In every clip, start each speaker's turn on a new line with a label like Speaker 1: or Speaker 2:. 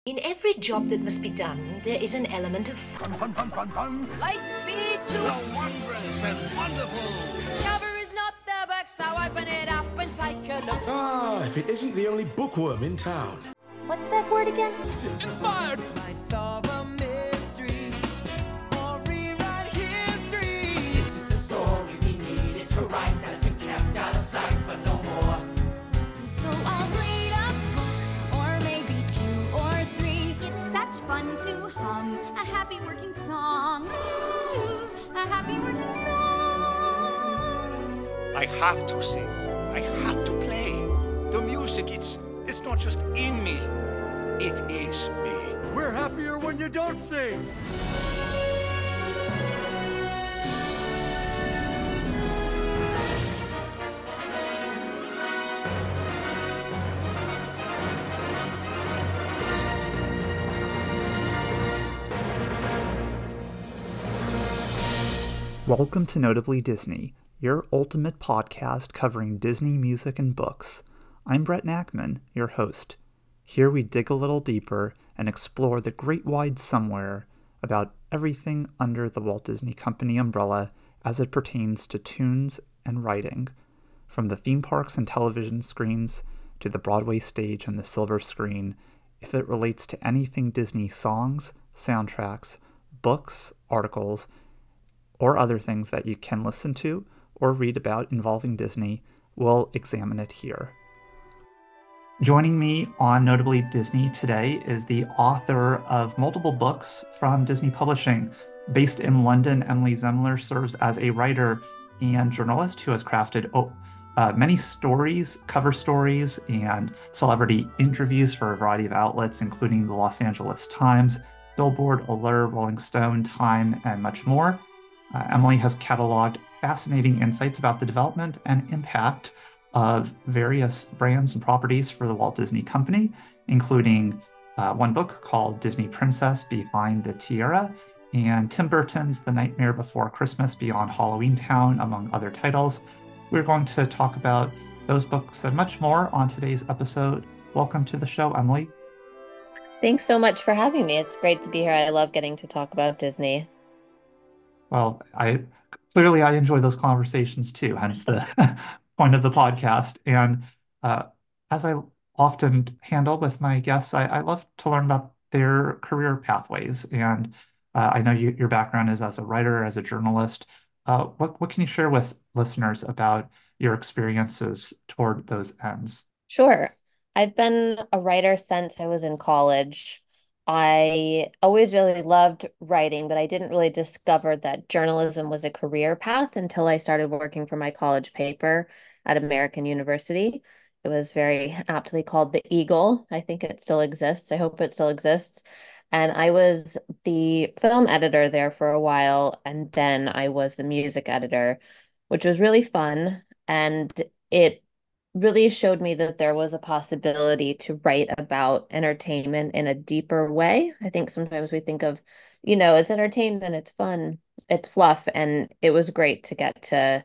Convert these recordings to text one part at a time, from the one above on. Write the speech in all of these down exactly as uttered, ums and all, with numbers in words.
Speaker 1: In every job that must be done, there is an element of fun.
Speaker 2: Fun, fun, fun, fun.
Speaker 3: Light speed to
Speaker 2: the wondrous and wonderful.
Speaker 3: Cover is not the book, so open it up and take a look.
Speaker 4: Ah, if it isn't the only bookworm in town.
Speaker 1: What's that word again?
Speaker 2: Inspired.
Speaker 3: Might solve a mystery or rewrite history.
Speaker 5: This is the story we needed to write, has been kept out of sight, but no more.
Speaker 6: So I'll read a book, or maybe two or three. It's such fun to hum a happy working song. Ooh, a happy working song.
Speaker 7: I have to sing. I have to play. The music, it's it's not just in me. It is me.
Speaker 2: We're happier when you don't sing.
Speaker 8: Welcome to Notably Disney, your ultimate podcast covering Disney music and books. I'm Brett Nachman, your host. Here we dig a little deeper and explore the great wide somewhere about everything under the Walt Disney Company umbrella as it pertains to tunes and writing, from the theme parks and television screens to the Broadway stage and the silver screen, if it relates to anything Disney songs, soundtracks, books, articles, or other things that you can listen to or read about involving Disney, we'll examine it here. Joining me on Notably Disney today is the author of multiple books from Disney Publishing. Based in London, Emily Zemler serves as a writer and journalist who has crafted oh, uh, many stories, cover stories, and celebrity interviews for a variety of outlets, including the Los Angeles Times, Billboard, Allure, Rolling Stone, Time, and much more. Uh, Emily has cataloged fascinating insights about the development and impact of various brands and properties for the Walt Disney Company, including uh, one book called Disney Princess Behind the Tiara, and Tim Burton's The Nightmare Before Christmas Beyond Halloween Town, among other titles. We're going to talk about those books and much more on today's episode. Welcome to the show, Emily.
Speaker 9: Thanks so much for having me. It's great to be here. I love getting to talk about Disney.
Speaker 8: Well, I clearly I enjoy those conversations too, hence the point of the podcast. And uh, as I often handle with my guests, I, I love to learn about their career pathways. And uh, I know you, your background is as a writer, as a journalist. Uh, what, what can you share with listeners about your experiences toward those ends?
Speaker 9: Sure. I've been a writer since I was in college. I always really loved writing, but I didn't really discover that journalism was a career path until I started working for my college paper at American University. It was very aptly called The Eagle. I think it still exists. I hope it still exists. And I was the film editor there for a while, and then I was the music editor, which was really fun. And it really showed me that there was a possibility to write about entertainment in a deeper way. I think sometimes we think of, you know, it's entertainment, it's fun, it's fluff, and it was great to get to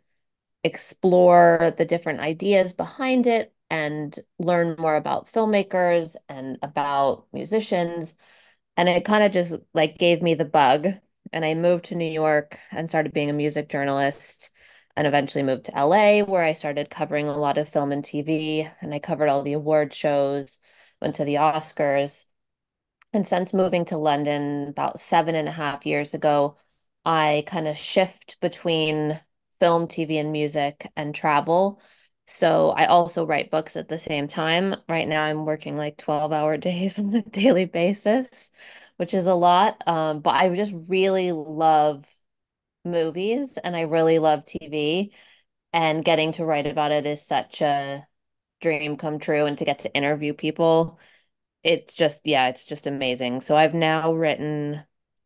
Speaker 9: explore the different ideas behind it and learn more about filmmakers and about musicians. And it kind of just like gave me the bug. And I moved to New York and started being a music journalist, and eventually moved to L A, where I started covering a lot of film and T V, and I covered all the award shows, went to the Oscars. And since moving to London about seven and a half years ago, I kind of shift between film, T V, and music and travel. So I also write books at the same time. Right now, I'm working like twelve hour days on a daily basis, which is a lot. Um, but I just really love movies and I really love T V, and getting to write about it is such a dream come true, and to get to interview people, it's just yeah, it's just amazing. So I've now written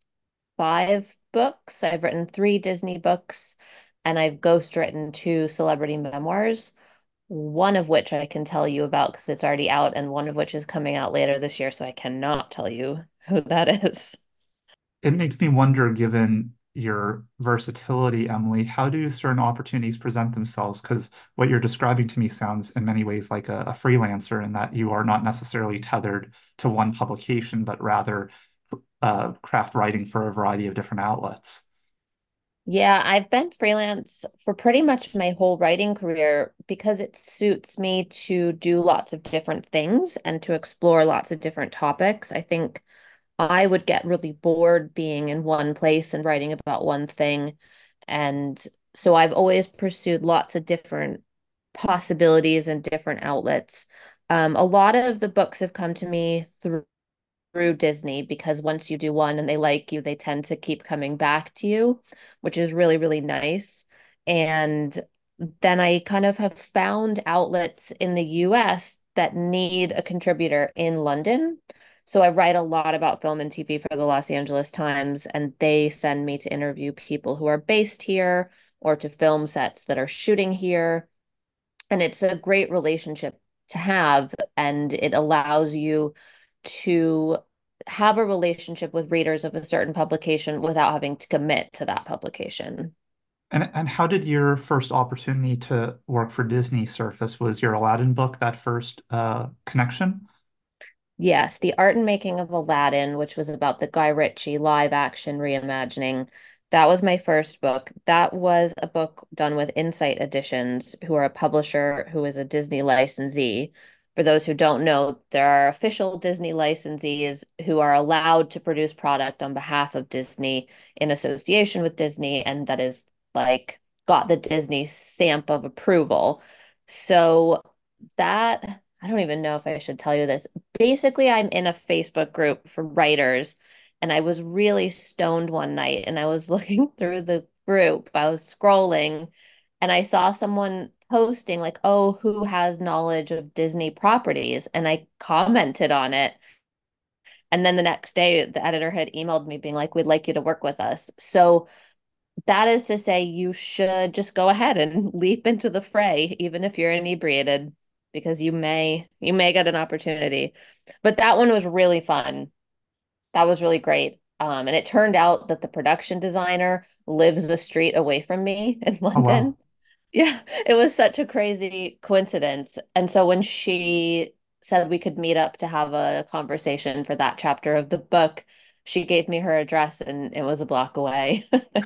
Speaker 9: five books. I've written three Disney books, and I've ghostwritten two celebrity memoirs, one of which I can tell you about because it's already out, and one of which is coming out later this year, so I cannot tell you who that is.
Speaker 8: It makes me wonder, given your versatility, Emily. How do certain opportunities present themselves? Because what you're describing to me sounds in many ways like a, a freelancer in that you are not necessarily tethered to one publication, but rather uh, craft writing for a variety of different outlets.
Speaker 9: Yeah, I've been freelance for pretty much my whole writing career because it suits me to do lots of different things and to explore lots of different topics. I think I would get really bored being in one place and writing about one thing. And so I've always pursued lots of different possibilities and different outlets. Um, a lot of the books have come to me through through Disney because once you do one and they like you, they tend to keep coming back to you, which is really, really nice. And then I kind of have found outlets in the U S that need a contributor in London. So I write a lot about film and T V for the Los Angeles Times, and they send me to interview people who are based here or to film sets that are shooting here. And it's a great relationship to have, and it allows you to have a relationship with readers of a certain publication without having to commit to that publication.
Speaker 8: And and how did your first opportunity to work for Disney surface? Was your Aladdin book that first uh, connection?
Speaker 9: Yes, The Art and Making of Aladdin, which was about the Guy Ritchie live action reimagining. That was my first book. That was a book done with Insight Editions, who are a publisher who is a Disney licensee. For those who don't know, there are official Disney licensees who are allowed to produce product on behalf of Disney in association with Disney, and that is like got the Disney stamp of approval. So that I don't even know if I should tell you this. Basically, I'm in a Facebook group for writers, and I was really stoned one night and I was looking through the group. I was scrolling and I saw someone posting, like, oh, who has knowledge of Disney properties? And I commented on it. And then the next day, the editor had emailed me being like, we'd like you to work with us. So that is to say, you should just go ahead and leap into the fray, even if you're inebriated, because you may you may get an opportunity. But that one was really fun. That was really great. Um, and it turned out that the production designer lives a street away from me in
Speaker 8: Oh, wow.
Speaker 9: London. Yeah, it was such a crazy coincidence. And so when she said we could meet up to have a conversation for that chapter of the book, she gave me her address and it was a block away.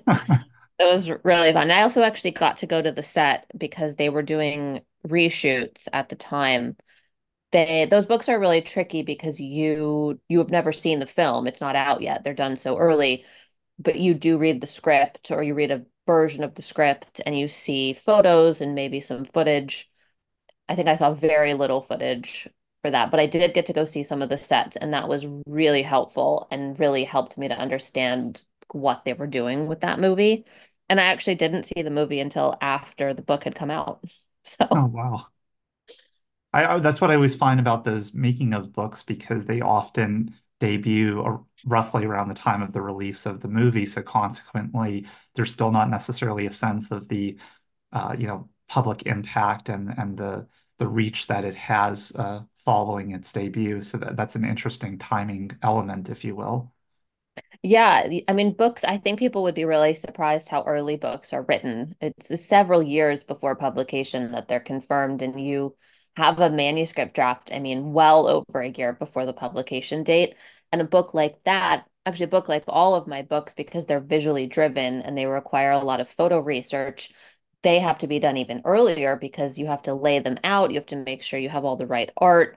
Speaker 9: It was really fun. I also actually got to go to the set because they were doing reshoots at the time. They those books are really tricky because you you have never seen the film. It's not out yet. They're done so early, but you do read the script or you read a version of the script and you see photos and maybe some footage. I think I saw very little footage for that, but I did get to go see some of the sets, and that was really helpful and really helped me to understand what they were doing with that movie. And I actually didn't see the movie until after the book had come out.
Speaker 8: Oh,
Speaker 9: So,
Speaker 8: wow. I, I that's what I always find about those making of books because they often debut ar- roughly around the time of the release of the movie. So consequently, there's still not necessarily a sense of the uh, you know, public impact and and the the reach that it has uh, following its debut. So that, that's an interesting timing element, if you will.
Speaker 9: yeah, the- I mean, books, I think people would be really surprised how early books are written. It's several years before publication that they're confirmed, and you have a manuscript draft, I mean, well over a year before the publication date. And a book like that, actually, a book like all of my books, because they're visually driven and they require a lot of photo research, they have to be done even earlier because you have to lay them out. You have to make sure you have all the right art,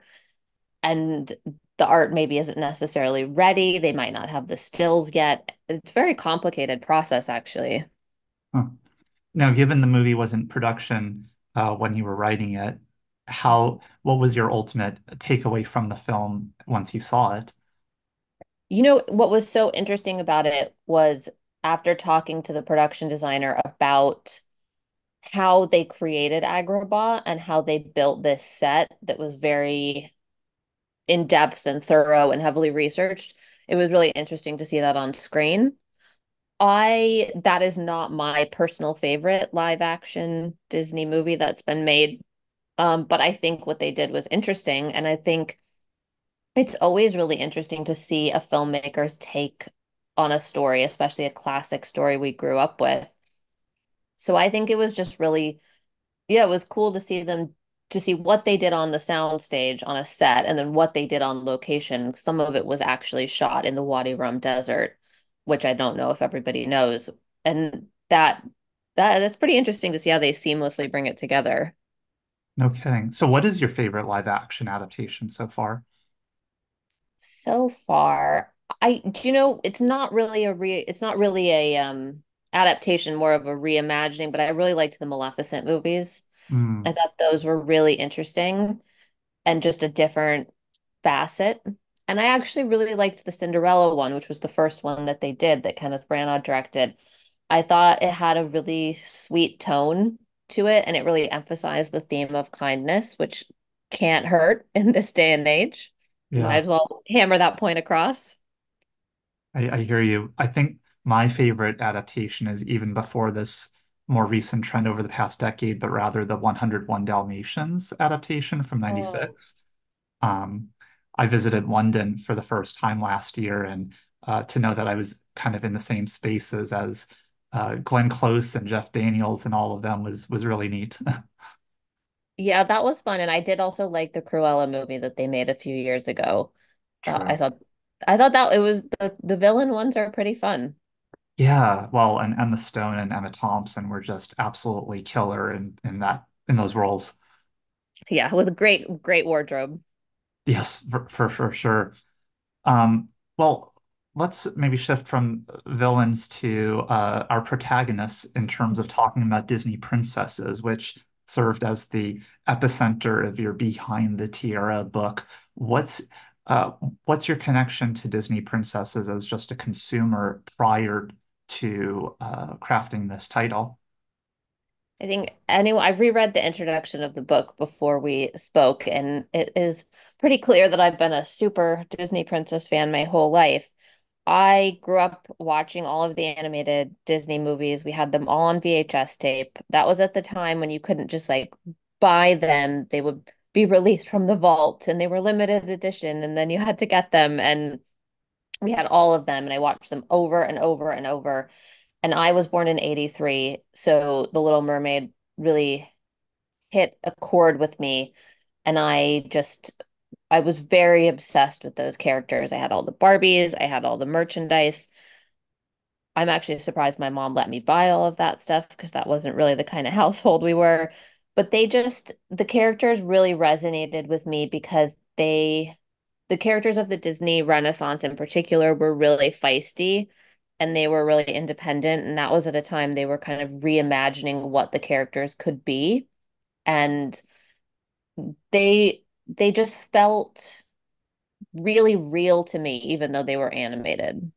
Speaker 9: and the art maybe isn't necessarily ready. They might not have the stills yet. It's a very complicated process, actually.
Speaker 8: Huh. Now, given the movie was in production uh, when you were writing it, how what was your ultimate takeaway from the film once you saw it?
Speaker 9: You know, what was so interesting about it was after talking to the production designer about how they created Agrabah and how they built this set that was very in depth and thorough and heavily researched, it was really interesting to see that on screen. I that is not my personal favorite live action Disney movie that's been made. Um, but I think what they did was interesting, and I think it's always really interesting to see a filmmaker's take on a story, especially a classic story we grew up with. So I think it was just really, yeah, it was cool to see them to see what they did on the sound stage on a set and then what they did on location. Some of it was actually shot in the Wadi Rum Desert, which I don't know if everybody knows. And that that that's pretty interesting to see how they seamlessly bring it together.
Speaker 8: No kidding. So what is your favorite live action adaptation so far?
Speaker 9: So far, I do you know it's not really a re it's not really a um adaptation, more of a reimagining, but I really liked the Maleficent movies. I
Speaker 8: Mm,
Speaker 9: thought those were really interesting and just a different facet. And I actually really liked the Cinderella one, which was the first one that they did that Kenneth Branagh directed. I thought it had a really sweet tone to it, and it really emphasized the theme of kindness, which can't hurt in this day and age. Might
Speaker 8: yeah.
Speaker 9: as well hammer that point across.
Speaker 8: I, I hear you. I think my favorite adaptation is even before this more recent trend over the past decade, but rather the one oh one Dalmatians adaptation from
Speaker 9: Oh,
Speaker 8: ninety-six. Um, I visited London for the first time last year, and uh, to know that I was kind of in the same spaces as uh, Glenn Close and Jeff Daniels and all of them was was really neat.
Speaker 9: yeah, that was fun. And I did also like the Cruella movie that they made a few years ago. Uh, I
Speaker 8: True.
Speaker 9: thought I thought that it was the the villain ones are pretty fun.
Speaker 8: Yeah, well, and Emma Stone and Emma Thompson were just absolutely killer in in that in those roles.
Speaker 9: Yeah, with a great great wardrobe.
Speaker 8: Yes, for for, for sure. Um, well, let's maybe shift from villains to uh, our protagonists in terms of talking about Disney princesses, which served as the epicenter of your Behind the Tiara book. What's uh, what's your connection to Disney princesses as just a consumer prior to uh, crafting this title?
Speaker 9: I think anyway, I reread the introduction of the book before we spoke, and it is pretty clear that I've been a super Disney princess fan my whole life. I grew up watching all of the animated Disney movies. We had them all on V H S tape. That was at the time when you couldn't just like buy them. They would be released from the vault and they were limited edition, and then you had to get them. And we had all of them, and I watched them over and over and over. And I was born in eighty-three, so The Little Mermaid really hit a chord with me. And I just, I was very obsessed with those characters. I had all the Barbies, I had all the merchandise. I'm actually surprised my mom let me buy all of that stuff because that wasn't really the kind of household we were. But they just, the characters really resonated with me because they, the characters of the Disney Renaissance in particular were really feisty and they were really independent. And that was at a time they were kind of reimagining what the characters could be. And they, they just felt really real to me, even though they were animated.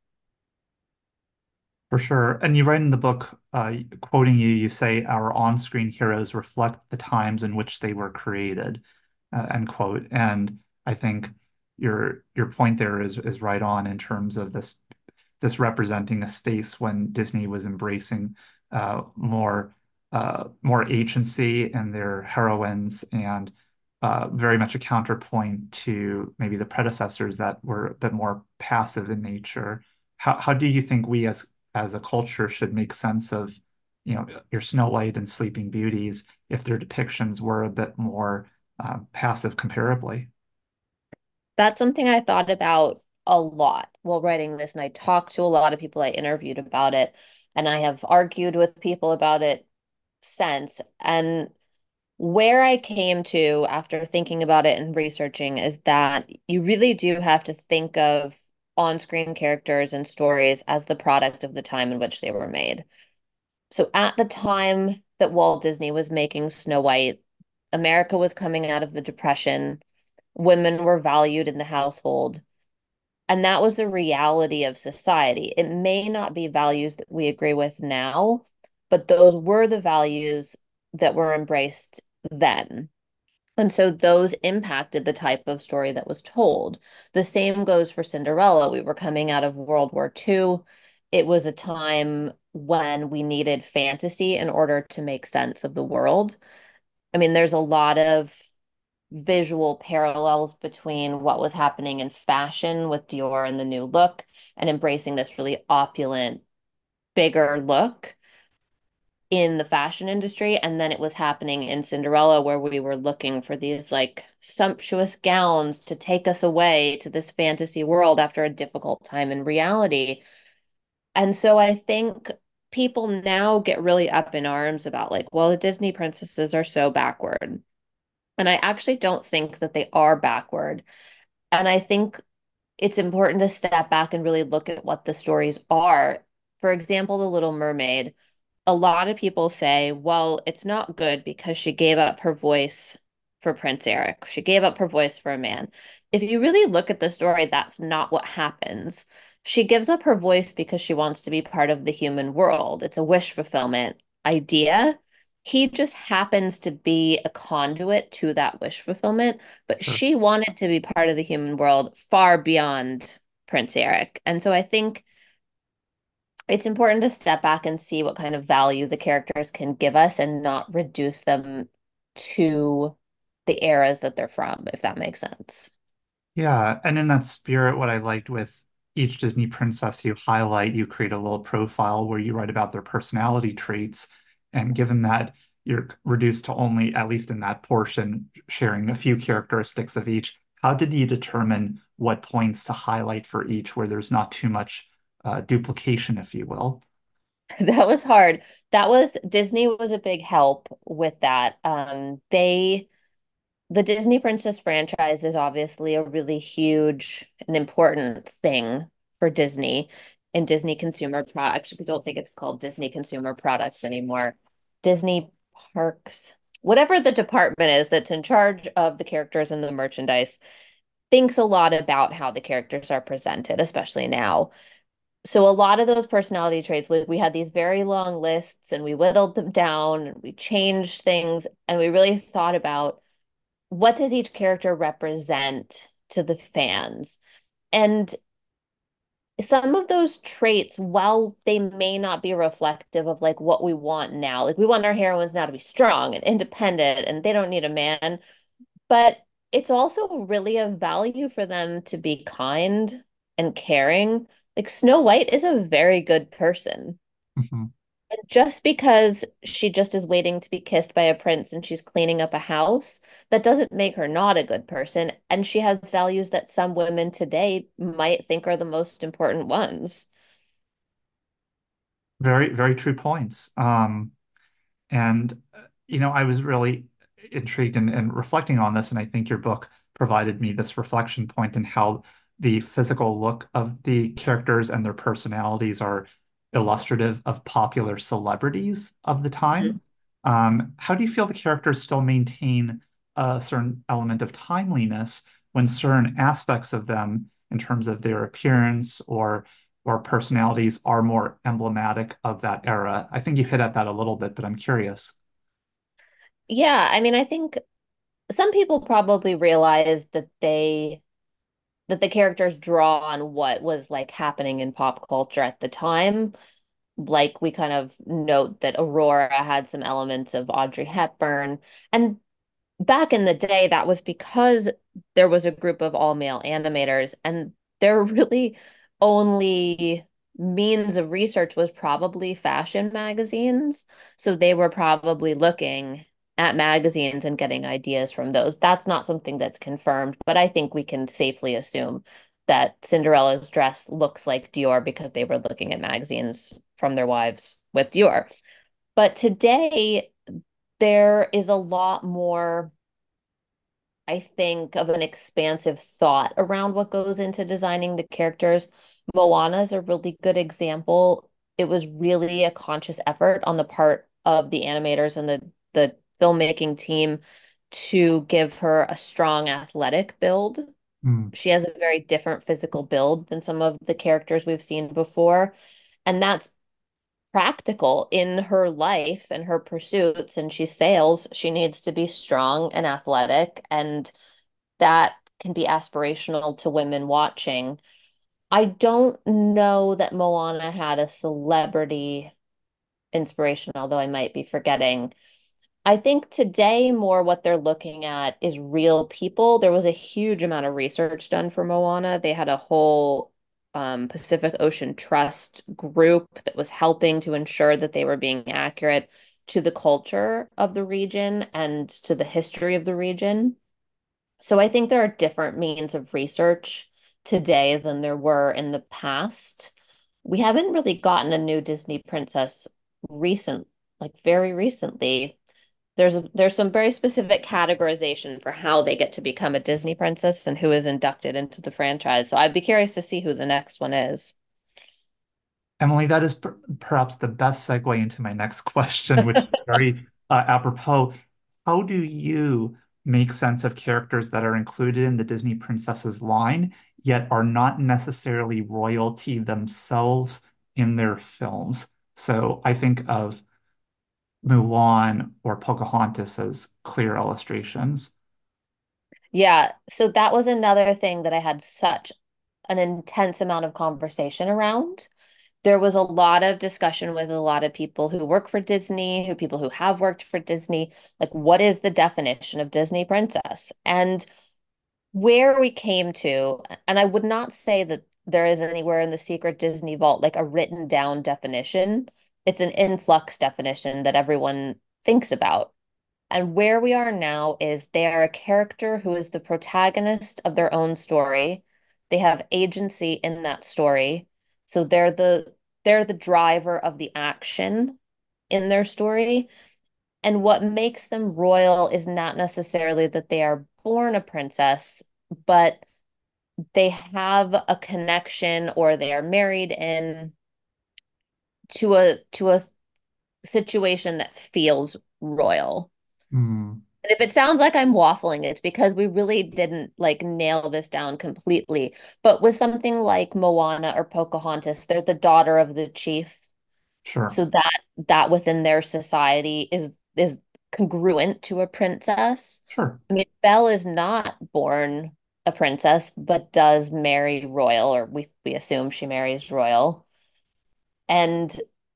Speaker 8: For sure. And you write in the book, uh, quoting you, you say our on-screen heroes reflect the times in which they were created, uh, end quote. And I think your your point there is is right on in terms of this this representing a space when Disney was embracing uh, more uh, more agency in their heroines and uh, very much a counterpoint to maybe the predecessors that were a bit more passive in nature. How how do you think we as as a culture should make sense of, you know, your Snow White and Sleeping Beauties if their depictions were a bit more uh, passive comparably?
Speaker 9: That's something I thought about a lot while writing this, and I talked to a lot of people I interviewed about it, and I have argued with people about it since. And where I came to after thinking about it and researching is that you really do have to think of on-screen characters and stories as the product of the time in which they were made. So at the time that Walt Disney was making Snow White, America was coming out of the Depression. Women were valued in the household. And that was the reality of society. It may not be values that we agree with now, but those were the values that were embraced then. And so those impacted the type of story that was told. The same goes for Cinderella. We were coming out of World War Two. It was a time when we needed fantasy in order to make sense of the world. I mean, there's a lot of visual parallels between what was happening in fashion with Dior and the new look and embracing this really opulent, bigger look in the fashion industry. And then it was happening in Cinderella, where we were looking for these like sumptuous gowns to take us away to this fantasy world after a difficult time in reality. And so I think people now get really up in arms about like, well, the Disney princesses are so backward. And I actually don't think that they are backward. And I think it's important to step back and really look at what the stories are. For example, The Little Mermaid, a lot of people say, well, it's not good because she gave up her voice for Prince Eric. She gave up her voice for a man. If you really look at the story, that's not what happens. She gives up her voice because she wants to be part of the human world. It's a wish fulfillment idea. He just happens to be a conduit to that wish fulfillment, but
Speaker 8: Sure.
Speaker 9: she wanted to be part of the human world far beyond Prince Eric. And so I think it's important to step back and see what kind of value the characters can give us and not reduce them to the eras that they're from, if that makes sense.
Speaker 8: Yeah, and in that spirit, what I liked with each Disney princess you highlight, you create a little profile where you write about their personality traits. And given that you're reduced to only, at least in that portion, sharing a few characteristics of each, how did you determine what points to highlight for each where there's not too much uh, duplication, if you will?
Speaker 9: That was hard. That was Disney was a big help with that. Um, they the Disney Princess franchise is obviously a really huge and important thing for Disney and Disney consumer products. I don't think it's called Disney Consumer Products anymore. Disney Parks, whatever the department is that's in charge of the characters and the merchandise, thinks a lot about how the characters are presented, especially now. So a lot of those personality traits, we, we had these very long lists and we whittled them down and we changed things and we really thought about what does each character represent to the fans? And some of those traits, while they may not be reflective of like what we want now, like we want our heroines now to be strong and independent and they don't need a man, but it's also really a value for them to be kind and caring. Like Snow White is a very good person.
Speaker 8: Mhm.
Speaker 9: And just because she just is waiting to be kissed by a prince and she's cleaning up a house, that doesn't make her not a good person. And she has values that some women today might think are the most important ones.
Speaker 8: Very, very true points. Um, And, uh, you know, I was really intrigued and, and reflecting on this. And I think your book provided me this reflection point in how the physical look of the characters and their personalities are illustrative of popular celebrities of the time. Um, how do you feel the characters still maintain a certain element of timeliness when certain aspects of them, in terms of their appearance or or personalities, are more emblematic of that era? I think you hit at that a little bit, but I'm curious.
Speaker 9: Yeah, I mean, I think some people probably realize that they that the characters draw on what was like happening in pop culture at the time. Like we kind of note that Aurora had some elements of Audrey Hepburn. And back in the day, that was because there was a group of all male animators, and their really only means of research was probably fashion magazines. So they were probably looking at magazines and getting ideas from those. That's not something that's confirmed, but I think we can safely assume that Cinderella's dress looks like Dior because they were looking at magazines from their wives with Dior. But today, there is a lot more, I think, of an expansive thought around what goes into designing the characters. Moana is a really good example. It was really a conscious effort on the part of the animators and the the filmmaking team to give her a strong athletic build.
Speaker 8: Hmm.
Speaker 9: She has a very different physical build than some of the characters we've seen before. And that's practical in her life and her pursuits. And she sails, she needs to be strong and athletic. And that can be aspirational to women watching. I don't know that Moana had a celebrity inspiration, although I might be forgetting. I think today more what they're looking at is real people. There was a huge amount of research done for Moana. They had a whole um, Pacific Ocean Trust group that was helping to ensure that they were being accurate to the culture of the region and to the history of the region. So I think there are different means of research today than there were in the past. We haven't really gotten a new Disney princess recent, like very recently. There's a, there's some very specific categorization for how they get to become a Disney princess and who is inducted into the franchise. So I'd be curious to see who the next one is.
Speaker 8: Emily, that is per perhaps the best segue into my next question, which is very uh, apropos. How do you make sense of characters that are included in the Disney Princesses line, yet are not necessarily royalty themselves in their films? So I think of Mulan or Pocahontas as clear illustrations.
Speaker 9: Yeah, so that was another thing that I had such an intense amount of conversation around. There was a lot of discussion with a lot of people who work for Disney, who people who have worked for Disney, like what is the definition of Disney princess? And where we came to, and I would not say that there is anywhere in the secret Disney vault like a written down definition. It's an influx definition that everyone thinks about. And where we are now is they are a character who is the protagonist of their own story. They have agency in that story. So they're the they're the driver of the action in their story. And what makes them royal is not necessarily that they are born a princess, but they have a connection or they are married in to a to a situation that feels royal.
Speaker 8: Hmm.
Speaker 9: And if it sounds like I'm waffling, it's because we really didn't like nail this down completely. But with something like Moana or Pocahontas, they're the daughter of the chief.
Speaker 8: Sure,
Speaker 9: So that that within their society is is congruent to a princess.
Speaker 8: sure.
Speaker 9: I mean, Belle is not born a princess, but does marry royal, or we we assume she marries royal. And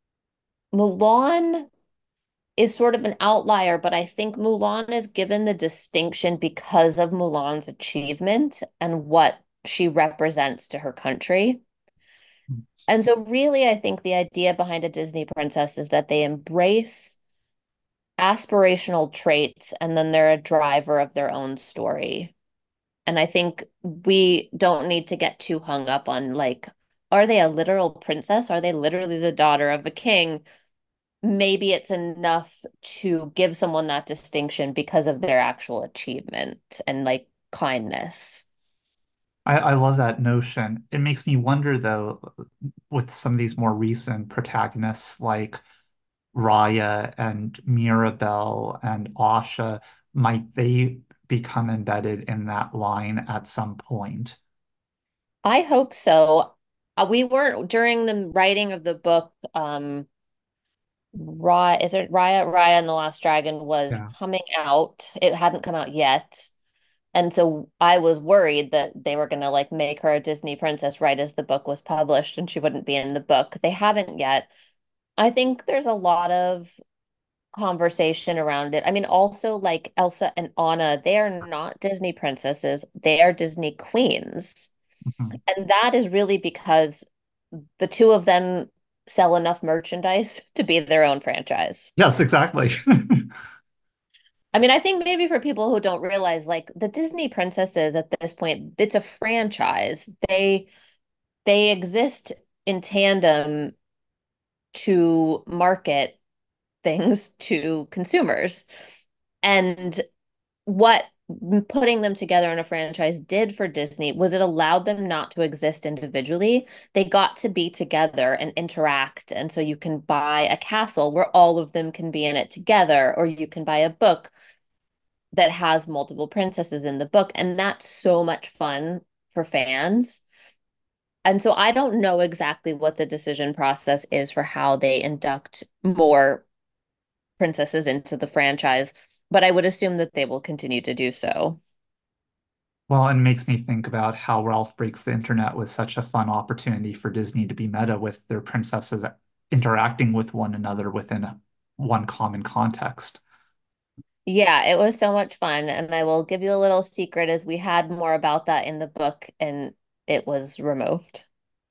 Speaker 9: Mulan is sort of an outlier, but I think Mulan is given the distinction because of Mulan's achievement and what she represents to her country. And so, really, I think the idea behind a Disney princess is that they embrace aspirational traits and then they're a driver of their own story. And I think we don't need to get too hung up on like, are they a literal princess? Are they literally the daughter of a king? Maybe it's enough to give someone that distinction because of their actual achievement and like kindness.
Speaker 8: I, I love that notion. It makes me wonder, though, with some of these more recent protagonists like Raya and Mirabelle and Asha, might they become embedded in that line at some point?
Speaker 9: I hope so. Uh, we weren't during the writing of the book, um, Raya, is it Raya? Raya and the Last Dragon was
Speaker 8: Yeah.
Speaker 9: coming out. It hadn't come out yet. And so I was worried that they were going to like make her a Disney princess right as the book was published and she wouldn't be in the book. They haven't yet. I think there's a lot of conversation around it. I mean, also like Elsa and Anna, they are not Disney princesses, they are Disney queens.
Speaker 8: Mhm.
Speaker 9: And that is really because the two of them sell enough merchandise to be their own franchise.
Speaker 8: Yes, exactly.
Speaker 9: I mean, I think maybe for people who don't realize, like the Disney princesses at this point, it's a franchise. They they exist in tandem to market things to consumers. And what putting them together in a franchise did for Disney was it allowed them not to exist individually. They got to be together and interact. And so you can buy a castle where all of them can be in it together, or you can buy a book that has multiple princesses in the book. And that's so much fun for fans. And so I don't know exactly what the decision process is for how they induct more princesses into the franchise, but I would assume that they will continue to do so.
Speaker 8: Well, and it makes me think about how Ralph Breaks the Internet was such a fun opportunity for Disney to be meta with their princesses interacting with one another within a, one common context.
Speaker 9: Yeah, it was so much fun. And I will give you a little secret as we had more about that in the book and it was removed.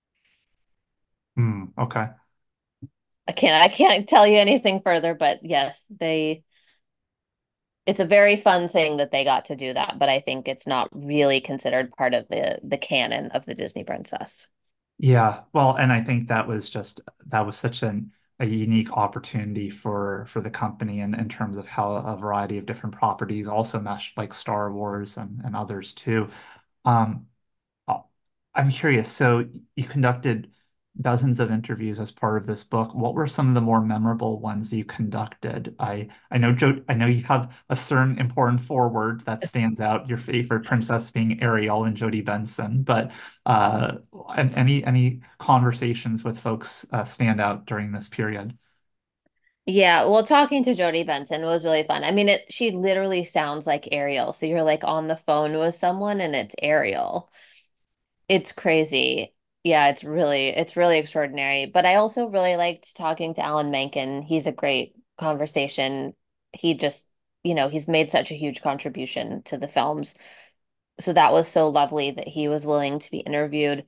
Speaker 8: Hmm, okay.
Speaker 9: I can't I can't tell you anything further, but yes, they it's a very fun thing that they got to do that, but I think it's not really considered part of the the canon of the Disney princess.
Speaker 8: Yeah, well, and I think that was just that was such an a unique opportunity for for the company and in terms of how a variety of different properties also meshed like Star Wars and, and others too. Um, uh, I'm curious. So you conducted dozens of interviews as part of this book. What were some of the more memorable ones you conducted? I I know Joe, I know you have a certain important forward that stands out, your favorite princess being Ariel and Jodie Benson, but uh, and any any conversations with folks uh, stand out during this period?
Speaker 9: Yeah, well, talking to Jodie Benson was really fun. I mean, it she literally sounds like Ariel. So you're like on the phone with someone and it's Ariel. It's crazy. Yeah, it's really it's really extraordinary. But I also really liked talking to Alan Menken. He's a great conversation. He just, you know, he's made such a huge contribution to the films. So that was so lovely that he was willing to be interviewed.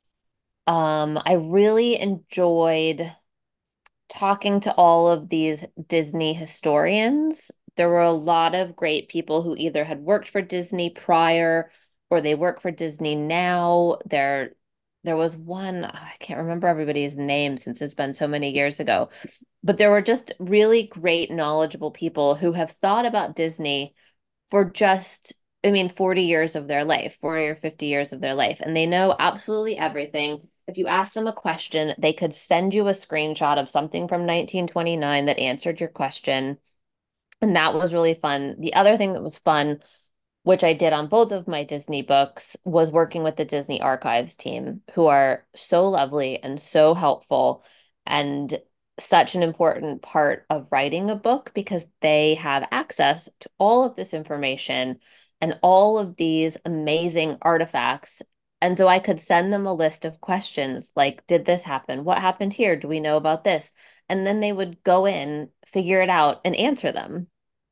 Speaker 9: Um, I really enjoyed talking to all of these Disney historians. There were a lot of great people who either had worked for Disney prior or they work for Disney now. There, there was one, I can't remember everybody's name since it's been so many years ago, but there were just really great, knowledgeable people who have thought about Disney for just, I mean, forty years of their life, forty or fifty years of their life, and they know absolutely everything. If you ask them a question, they could send you a screenshot of something from nineteen twenty-nine that answered your question. And that was really fun. The other thing that was fun, which I did on both of my Disney books, was working with the Disney Archives team, who are so lovely and so helpful and such an important part of writing a book because they have access to all of this information and all of these amazing artifacts. And so I could send them a list of questions like, did this happen? What happened here? Do we know about this? And then they would go in, figure it out, and answer them.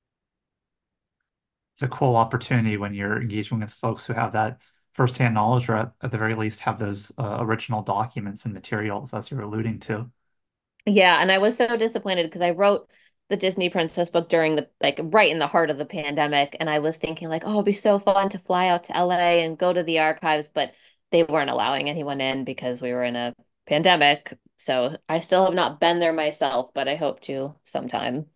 Speaker 8: It's a cool opportunity when you're engaging with folks who have that firsthand knowledge, or at, at the very least have those uh, original documents and materials, as you're alluding to.
Speaker 9: Yeah, and I was so disappointed because I wrote the Disney Princess book during the like right in the heart of the pandemic, and I was thinking like, oh, it'd be so fun to fly out to L A and go to the archives, but they weren't allowing anyone in because we were in a pandemic. So I still have not been there myself, but I hope to sometime.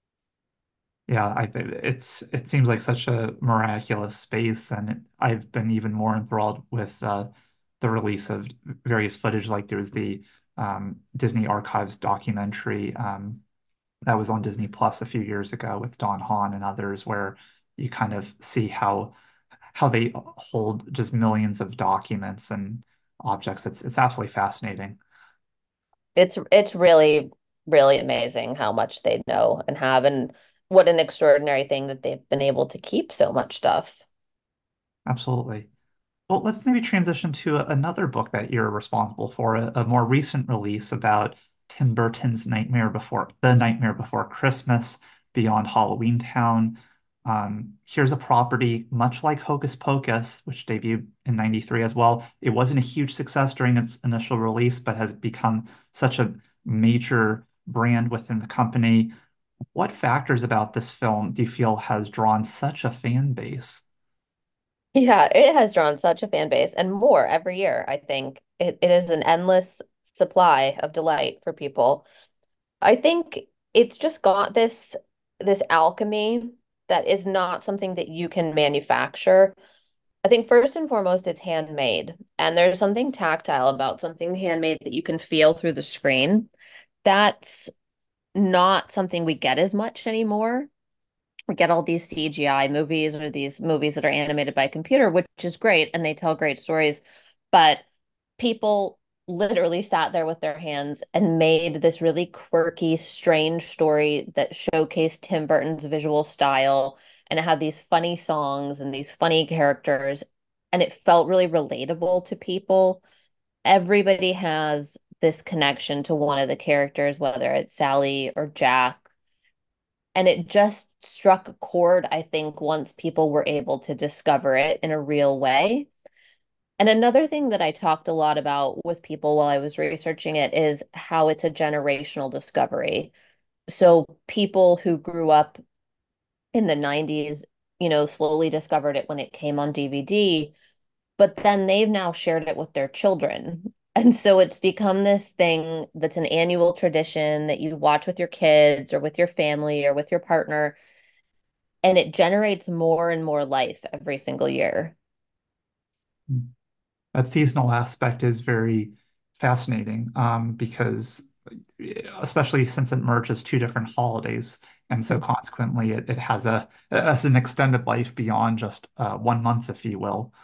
Speaker 8: Yeah, I it's it seems like such a miraculous space, and I've been even more enthralled with uh, the release of various footage. Like there was the um, Disney Archives documentary um, that was on Disney Plus a few years ago with Don Hahn and others, where you kind of see how how they hold just millions of documents and objects. It's it's absolutely fascinating.
Speaker 9: It's it's really, really amazing how much they know and have, and what an extraordinary thing that they've been able to keep so much stuff.
Speaker 8: Absolutely. Well, let's maybe transition to a- another book that you're responsible for, a, a more recent release about Tim Burton's Nightmare Before The Nightmare Before Christmas, Beyond Halloween Town. Um, here's a property much like Hocus Pocus, which debuted in ninety-three as well. It wasn't a huge success during its initial release, but has become such a major brand within the company. What factors about this film do you feel has drawn such a fan base?
Speaker 9: Yeah, it has drawn such a fan base and more every year, I think. It it is an endless supply of delight for people. I think it's just got this this alchemy that is not something that you can manufacture. I think first and foremost, it's handmade, and there's something tactile about something handmade that you can feel through the screen. That's not something we get as much anymore. We get all these C G I movies or these movies that are animated by computer, which is great, and they tell great stories, but people literally sat there with their hands and made this really quirky, strange story that showcased Tim Burton's visual style. And it had these funny songs and these funny characters, and it felt really relatable to people. Everybody has this connection to one of the characters, whether it's Sally or Jack. And it just struck a chord, I think, once people were able to discover it in a real way. And another thing that I talked a lot about with people while I was researching it is how it's a generational discovery. So people who grew up in the nineties, you know, slowly discovered it when it came on D V D, but then they've now shared it with their children. And so it's become this thing that's an annual tradition that you watch with your kids or with your family or with your partner, and it generates more and more life every single year.
Speaker 8: That seasonal aspect is very fascinating um, because, especially since it merges two different holidays, and so consequently, it, it has a has an extended life beyond just uh, one month, if you will.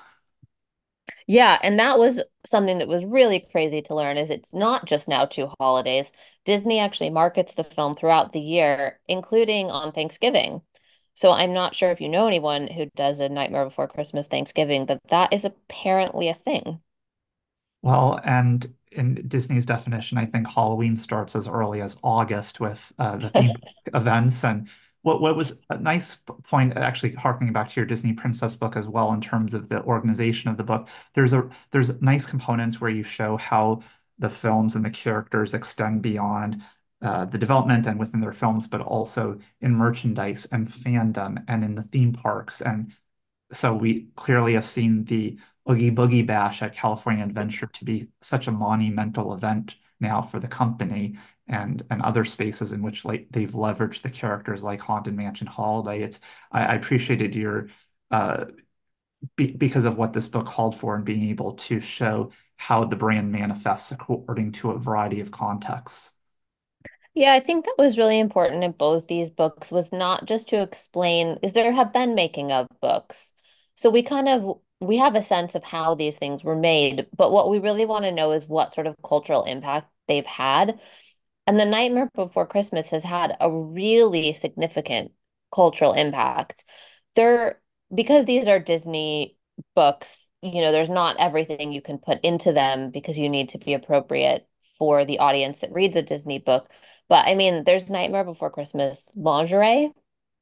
Speaker 9: Yeah, and that was something that was really crazy to learn is it's not just now two holidays. Disney actually markets the film throughout the year, including on Thanksgiving. So I'm not sure if you know anyone who does a Nightmare Before Christmas Thanksgiving, but that is apparently a thing.
Speaker 8: Well, and in Disney's definition, I think Halloween starts as early as August with uh, the theme events. And what what was a nice point, actually harkening back to your Disney Princess book as well, in terms of the organization of the book, there's a there's nice components where you show how the films and the characters extend beyond uh, the development and within their films, but also in merchandise and fandom and in the theme parks. And so we clearly have seen the Oogie Boogie Bash at California Adventure to be such a monumental event now for the company and and other spaces in which like they've leveraged the characters like Haunted Mansion Holiday. It's I, I appreciated your uh be, because of what this book called for and being able to show how the brand manifests according to a variety of contexts.
Speaker 9: Yeah, I think that was really important in both these books was not just to explain, is there have been making of books. So we kind of we have a sense of how these things were made, but what we really want to know is what sort of cultural impact they've had. And The Nightmare Before Christmas has had a really significant cultural impact. They're because these are Disney books, you know, there's not everything you can put into them because you need to be appropriate for the audience that reads a Disney book. But I mean, there's Nightmare Before Christmas lingerie.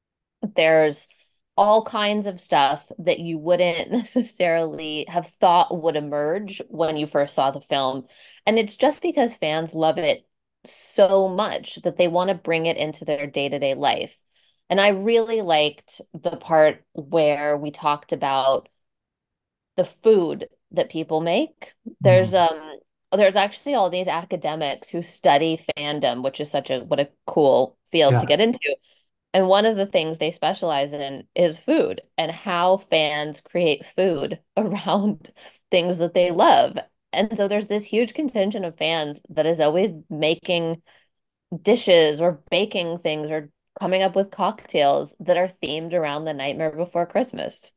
Speaker 9: There's all kinds of stuff that you wouldn't necessarily have thought would emerge when you first saw the film. And it's just because fans love it so much that they want to bring it into their day-to-day life. And I really liked the part where we talked about the food that people make. There's
Speaker 8: Mm.
Speaker 9: um there's actually all these academics who study fandom, which is such a what a cool field to get
Speaker 8: Yes.
Speaker 9: into. And one of the things they specialize in is food and how fans create food around things that they love. And so there's this huge contingent of fans that is always making dishes or baking things or coming up with cocktails that are themed around the Nightmare Before Christmas.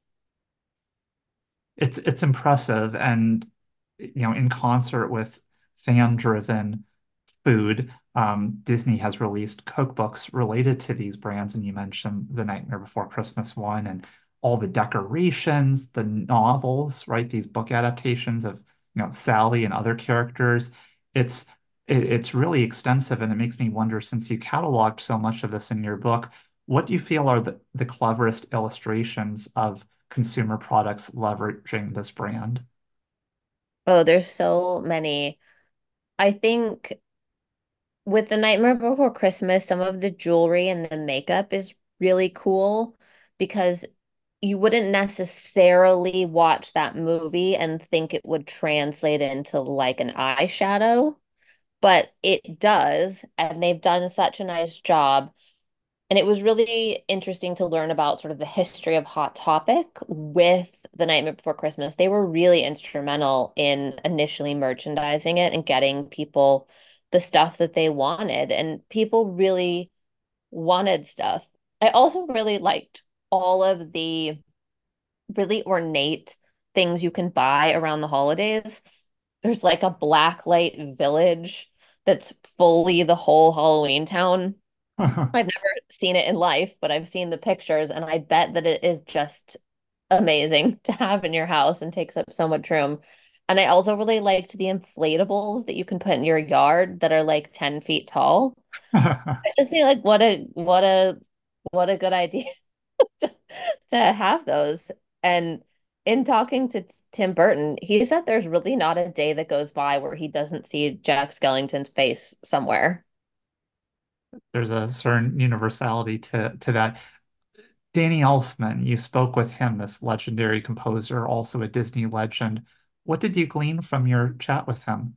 Speaker 8: It's it's impressive and you know in concert with fan-driven food, um, Disney has released cookbooks related to these brands, and you mentioned the Nightmare Before Christmas one and all the decorations, the novels, right? These book adaptations of you know Sally and other characters. It's it, it's really extensive, and it makes me wonder, since you cataloged so much of this in your book, what do you feel are the, the cleverest illustrations of consumer products leveraging this brand?
Speaker 9: Oh, there's so many. I think with The Nightmare Before Christmas, some of the jewelry and the makeup is really cool because you wouldn't necessarily watch that movie and think it would translate into like an eyeshadow, but it does. And they've done such a nice job. And it was really interesting to learn about sort of the history of Hot Topic with The Nightmare Before Christmas. They were really instrumental in initially merchandising it and getting people the stuff that they wanted. And people really wanted stuff. I also really liked all of the really ornate things you can buy around the holidays. There's like a blacklight village that's fully the whole Halloween town. I've never seen it in life, but I've seen the pictures, and I bet that it is just amazing to have in your house and takes up so much room. And I also really liked the inflatables that you can put in your yard that are like ten feet tall. I just think like what a what a what a good idea to, to have those. And in talking to T- Tim Burton, he said there's really not a day that goes by where he doesn't see Jack Skellington's face somewhere.
Speaker 8: There's a certain universality to to that. Danny Elfman, you spoke with him, this legendary composer, also a Disney legend. What did you glean from your chat with him?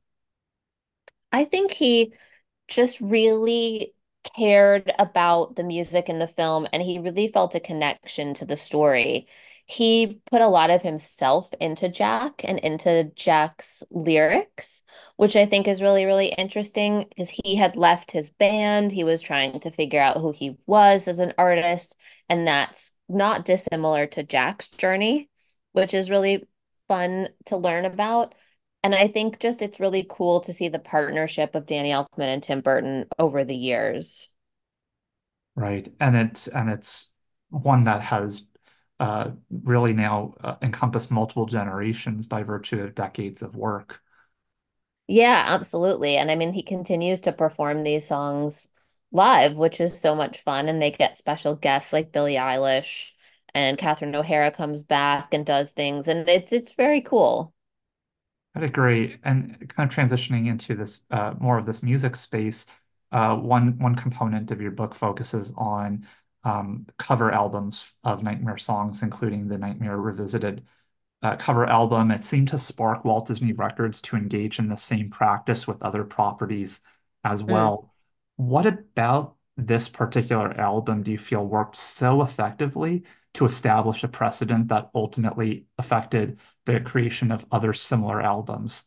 Speaker 9: I think he just really cared about the music in the film and he really felt a connection to the story. He put a lot of himself into Jack and into Jack's lyrics, which I think is really, really interesting because he had left his band. He was trying to figure out who he was as an artist, and that's not dissimilar to Jack's journey, which is really fun to learn about. And I think just it's really cool to see the partnership of Danny Elfman and Tim Burton over the years.
Speaker 8: Right. And it's and it's one that has uh, really now uh, encompassed multiple generations by virtue of decades of work.
Speaker 9: Yeah, absolutely. And I mean, he continues to perform these songs live, which is so much fun. And they get special guests like Billie Eilish and Catherine O'Hara comes back and does things. And it's it's very cool.
Speaker 8: I'd agree. And kind of transitioning into this uh, more of this music space, uh, one one component of your book focuses on um, cover albums of Nightmare songs, including the Nightmare Revisited uh, cover album. It seemed to spark Walt Disney Records to engage in the same practice with other properties as
Speaker 9: Mm.
Speaker 8: well. What about this particular album do you feel worked so effectively to establish a precedent that ultimately affected the creation of other similar albums?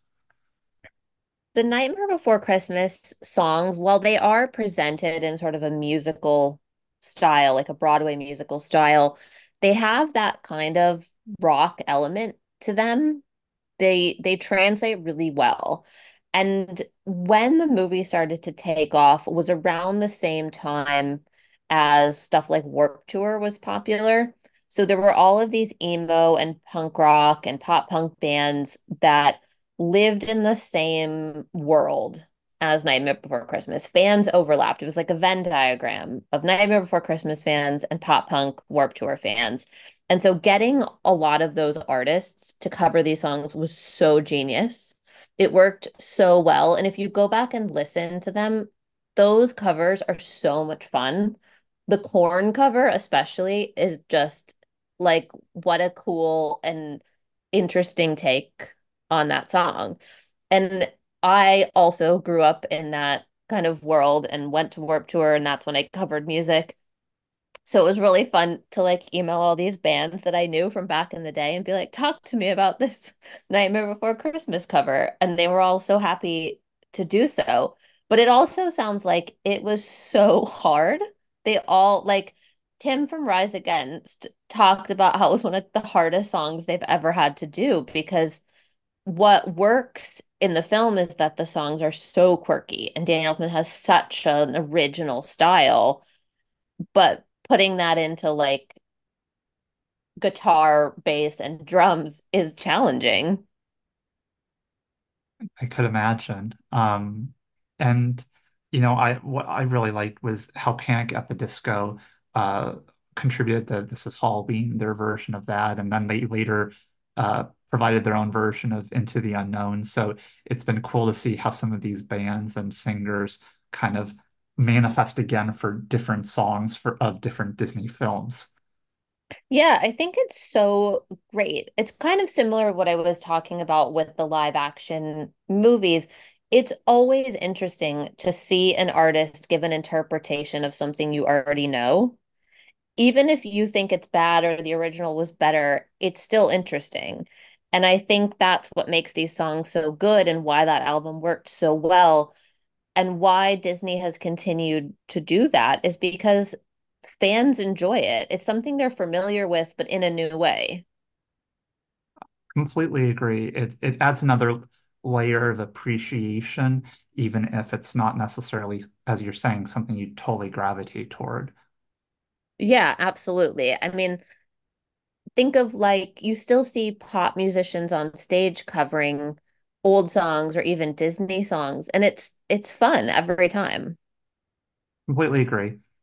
Speaker 9: The Nightmare Before Christmas songs, while they are presented in sort of a musical style, like a Broadway musical style, they have that kind of rock element to them. They they translate really well. And when the movie started to take off was around the same time as stuff like Warped Tour was popular. So there were all of these emo and punk rock and pop punk bands that lived in the same world as Nightmare Before Christmas. Fans overlapped. It was like a Venn diagram of Nightmare Before Christmas fans and pop punk Warped Tour fans. And so getting a lot of those artists to cover these songs was so genius. It worked so well. And if you go back and listen to them, those covers are so much fun. The Corn cover, especially, is just like what a cool and interesting take on that song. And I also grew up in that kind of world and went to Warped Tour, and that's when I covered music. So it was really fun to like email all these bands that I knew from back in the day and be like, talk to me about this Nightmare Before Christmas cover. And they were all so happy to do so. But it also sounds like it was so hard. They all like Tim from Rise Against talked about how it was one of the hardest songs they've ever had to do because what works in the film is that the songs are so quirky and Danny Elfman has such an original style, but putting that into like guitar, bass, and drums is challenging.
Speaker 8: I could imagine. Um, and you know, I what I really liked was how Panic at the Disco uh, contributed the This Is Halloween, their version of that, and then they later uh, provided their own version of Into the Unknown. So it's been cool to see how some of these bands and singers kind of manifest again for different songs for of different Disney films.
Speaker 9: Yeah, I think it's so great. It's kind of similar to what I was talking about with the live action movies. It's always interesting to see an artist give an interpretation of something you already know. Even if you think it's bad or the original was better, it's still interesting. And I think that's what makes these songs so good and why that album worked so well and why Disney has continued to do that is because fans enjoy it. It's something they're familiar with, but in a new way.
Speaker 8: Completely agree. It it adds another layer of appreciation, even if it's not necessarily, as you're saying, something you totally gravitate toward.
Speaker 9: Yeah, absolutely. I mean, think of like you still see pop musicians on stage covering old songs or even Disney songs, and it's it's fun every time.
Speaker 8: Completely agree.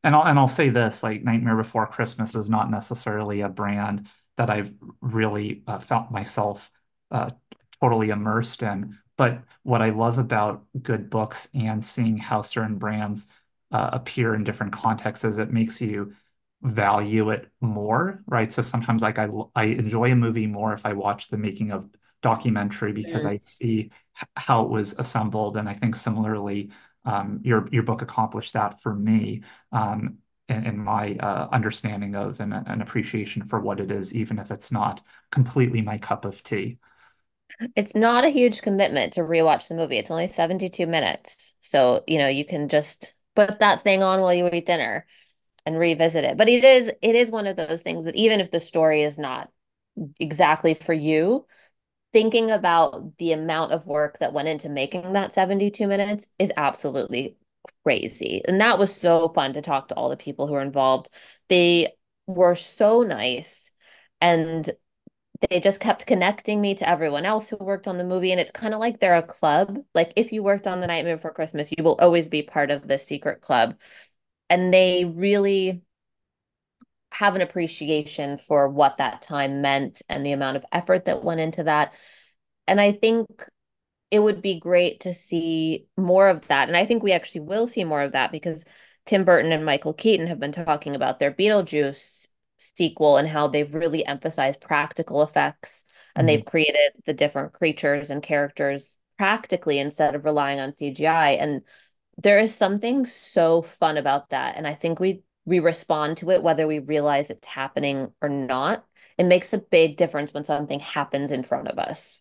Speaker 8: and I'll and I'll say this, like Nightmare Before Christmas is not necessarily a brand that I've really uh, felt myself uh, totally immersed in. But what I love about good books and seeing how certain brands uh, appear in different contexts is it makes you value it more, right? So sometimes like I I enjoy a movie more if I watch the making of documentary because
Speaker 9: Mm.
Speaker 8: I see h- how it was assembled. And I think similarly, um, your your book accomplished that for me, um, in, in my uh, understanding of and an appreciation for what it is, even if it's not completely my cup of tea.
Speaker 9: It's not a huge commitment to rewatch the movie. It's only seventy-two minutes. So, you know, you can just put that thing on while you eat dinner and revisit it. But it is it is one of those things that even if the story is not exactly for you, thinking about the amount of work that went into making that seventy-two minutes is absolutely crazy. And that was so fun to talk to all the people who were involved. They were so nice and they just kept connecting me to everyone else who worked on the movie. And it's kind of like they're a club. Like if you worked on The Nightmare Before Christmas, you will always be part of this secret club. And they really have an appreciation for what that time meant and the amount of effort that went into that. And I think it would be great to see more of that. And I think we actually will see more of that because Tim Burton and Michael Keaton have been talking about their Beetlejuice sequel and how they've really emphasized practical effects and
Speaker 8: Mhm.
Speaker 9: they've created the different creatures and characters practically instead of relying on C G I. And there is something so fun about that. And I think we we respond to it whether we realize it's happening or not. It makes a big difference when something happens in front of us.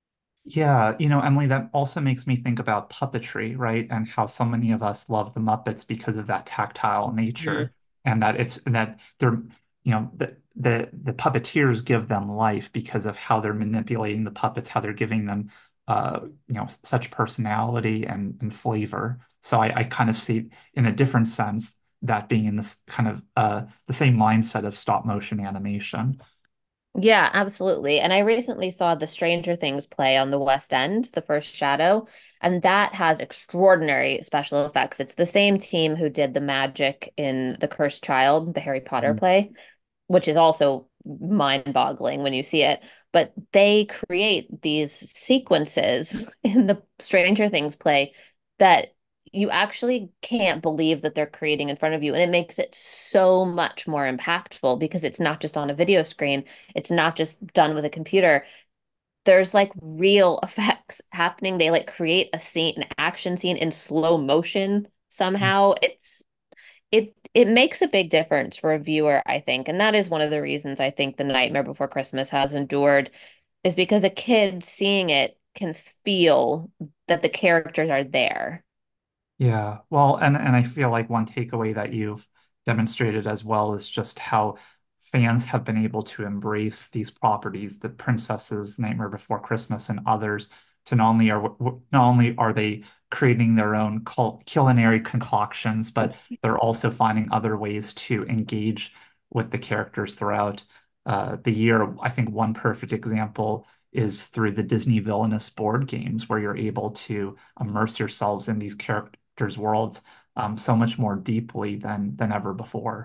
Speaker 8: Yeah, you know, Emily, that also makes me think about puppetry, right? And how so many of us love the Muppets because of that tactile
Speaker 9: Mhm.
Speaker 8: nature and that it's that they're, you know, the the the puppeteers give them life because of how they're manipulating the puppets, how they're giving them uh, you know, such personality and, and flavor. So I, I kind of see in a different sense that being in this kind of uh the same mindset of stop motion animation.
Speaker 9: Yeah, absolutely. And I recently saw the Stranger Things play on the West End, The First Shadow, and that has extraordinary special effects. It's the same team who did the magic in The Cursed Child, the Harry Potter play, which is also mind-boggling when you see it. But they create these sequences in the Stranger Things play that you actually can't believe that they're creating in front of you. And it makes it so much more impactful because it's not just on a video screen, it's not just done with a computer. There's like real effects happening. They like create a scene, an action scene in slow motion somehow. It's it it makes a big difference for a viewer, I think. And that is one of the reasons I think The Nightmare Before Christmas has endured is because a kid seeing it can feel that the characters are there.
Speaker 8: Yeah, well, and and I feel like one takeaway that you've demonstrated as well is just how fans have been able to embrace these properties, the Princesses, Nightmare Before Christmas, and others. To not only are not only are they creating their own cul culinary concoctions, but they're also finding other ways to engage with the characters throughout uh, the year. I think one perfect example is through the Disney Villainous board games, where you're able to immerse yourselves in these characters characters' worlds um, so much more deeply than than ever before.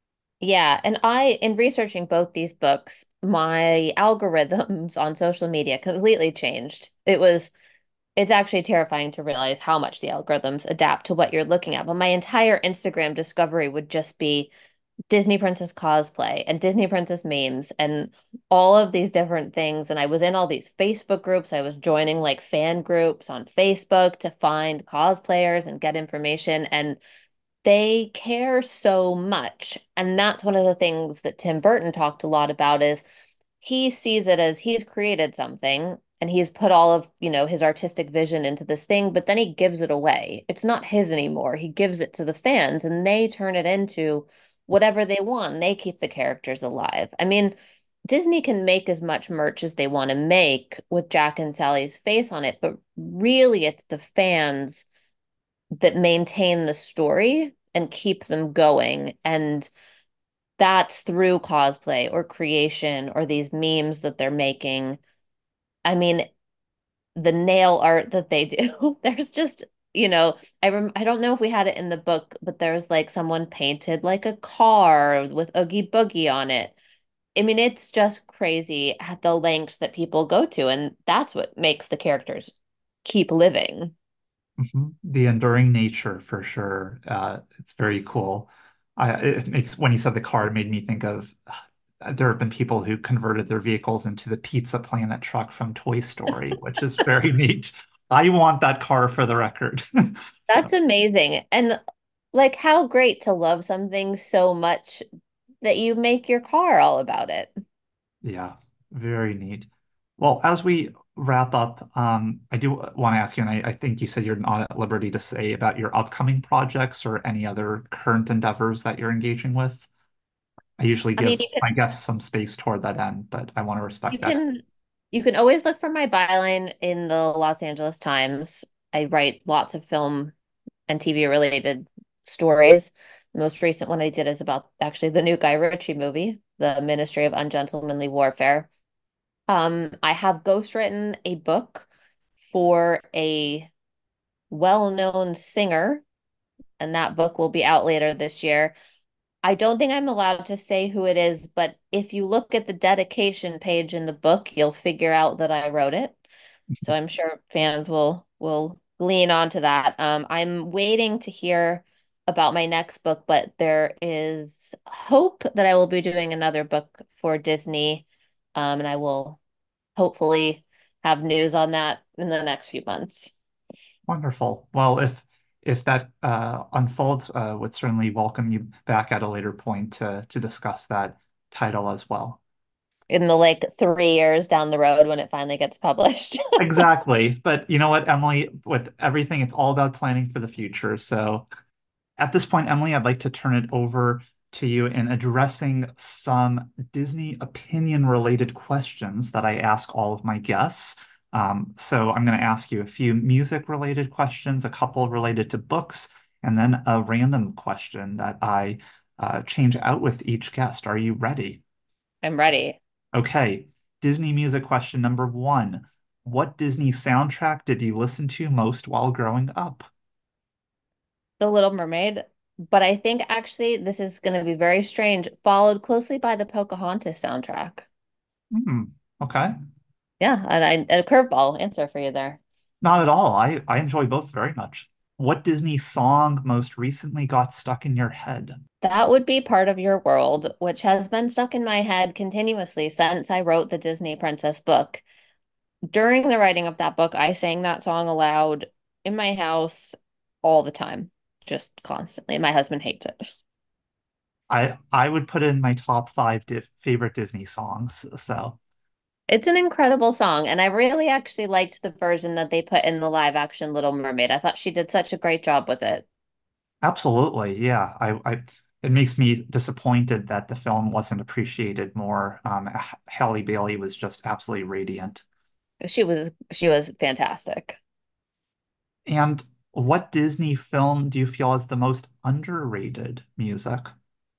Speaker 9: Yeah, and I, in researching both these books, my algorithms on social media completely changed. It was, it's actually terrifying to realize how much the algorithms adapt to what you're looking at. But my entire Instagram discovery would just be Disney Princess cosplay and Disney Princess memes and all of these different things. And I was in all these Facebook groups. I was joining like fan groups on Facebook to find cosplayers and get information. And they care so much. And that's one of the things that Tim Burton talked a lot about is he sees it as he's created something and he's put all of, you know, his artistic vision into this thing, but then he gives it away. It's not his anymore. He gives it to the fans and they turn it into whatever they want. They keep the characters alive. I mean, Disney can make as much merch as they want to make with Jack and Sally's face on it, but really it's the fans that maintain the story and keep them going. And that's through cosplay or creation or these memes that they're making. I mean, the nail art that they do, there's just You know, I rem I don't know if we had it in the book, but there's like someone painted like a car with Oogie Boogie on it. I mean, it's just crazy at the lengths that people go to, and that's what makes the characters keep living.
Speaker 8: Mhm. The enduring nature for sure. Uh, it's very cool. I, it makes when you said the car, it made me think of uh, there have been people who converted their vehicles into the Pizza Planet truck from Toy Story, which is very neat. I want that car for the record. So
Speaker 9: That's amazing. And like how great to love something so much that you make your car all about it.
Speaker 8: yeah, very neat. Well, as we wrap up, um, I do want to ask you, and I, I think you said you're not at liberty to say about your upcoming projects or any other current endeavors that you're engaging with. I usually
Speaker 9: I mean,
Speaker 8: give
Speaker 9: you can
Speaker 8: my guests some space toward that end, but I want to
Speaker 9: you
Speaker 8: respect that.
Speaker 9: can you can always look for my byline in the Los Angeles Times. I write lots of film and T V related stories. The most recent one I did is about actually the new Guy Ritchie movie, The Ministry of Ungentlemanly Warfare. Um, I have ghostwritten a book for a well-known singer, and that book will be out later this year. I don't think I'm allowed to say who it is, but if you look at the dedication page in the book, you'll figure out that I wrote it. So I'm sure fans will will lean onto that. Um, I'm waiting to hear about my next book, but there is hope that I will be doing another book for Disney, um, and I will hopefully have news on that in the next few months.
Speaker 8: Wonderful. Well, if if that uh, unfolds, uh, would certainly welcome you back at a later point to to discuss that title as well.
Speaker 9: In the like three years down the road when it finally gets published.
Speaker 8: Exactly. But you know what, Emily, with everything, it's all about planning for the future. So at this point, Emily, I'd like to turn it over to you in addressing some Disney opinion related questions that I ask all of my guests. Um, so I'm going to ask you a few music related questions, a couple related to books, and then a random question that I uh, change out with each guest. Are you ready?
Speaker 9: I'm ready.
Speaker 8: Okay. Disney music question number one. What Disney soundtrack did you listen to most while growing up?
Speaker 9: The Little Mermaid, but I think actually this is going to be very strange, followed closely by the Pocahontas soundtrack.
Speaker 8: Hmm. Okay.
Speaker 9: Yeah, and I, a curveball answer for you there.
Speaker 8: Not at all. I, I enjoy both very much. What Disney song most recently got stuck in your head?
Speaker 9: That would be Part of Your World, which has been stuck in my head continuously since I wrote the Disney Princess book. During the writing of that book, I sang that song aloud in my house all the time, just constantly. My husband hates it.
Speaker 8: I I would put it in my top five diff favorite Disney songs. So
Speaker 9: It's an incredible song, and I really actually liked the version that they put in the live action Little Mermaid. I thought she did such a great job with it.
Speaker 8: absolutely, yeah. I, I it makes me disappointed that the film wasn't appreciated more. Um, H- Halle Bailey was just absolutely radiant.
Speaker 9: She was she was fantastic.
Speaker 8: And what Disney film do you feel is the most underrated music?